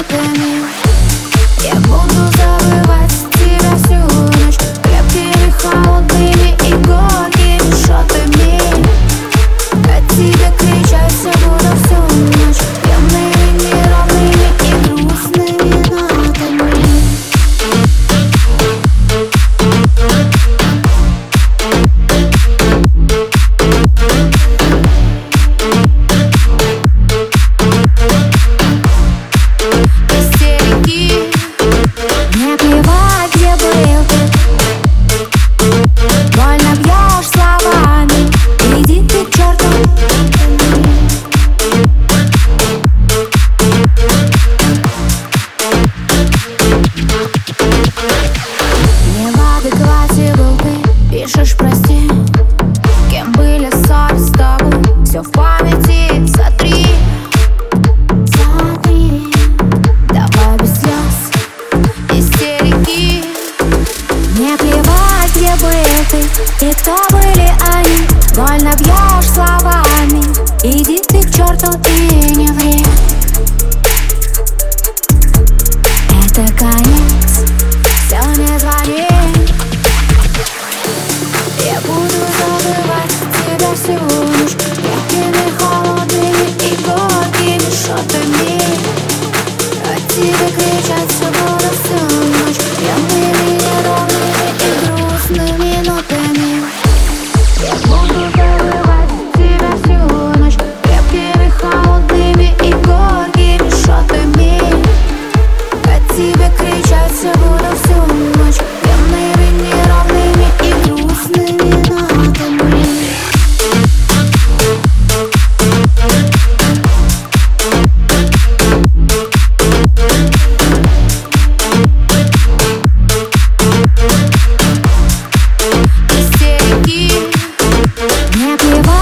минутами. Я буду забывать тебя всю ночь крепкими, холодными и горькими шотами. От тебя кричать все буду всю ночь темными, неровными и грустными нотами. Мне плевать, где был ты. Больно бьешь словами, иди ты к черту. Не в адеквате был ты, пишешь прости. Кем были ссоры с тобой, все в памяти, сотри. Давай без слез, истерики. Мне плевать, где был ты и кто были они. Больно бьешь словами, иди ты к черту и не ври. Это конец, все, не звони. Я буду забывать тебя всю ночь крепкими, холодными и горькими шотами. От тебя кричать все буду всю ночь темными, неровными и грустными нотами. Я буду забывать тебя всю ночь крепкими, холодными и горькими шотами. От тебя кричать все буду всю ночь темными, неровными и грустными нотами. Истерики. Мне плевать.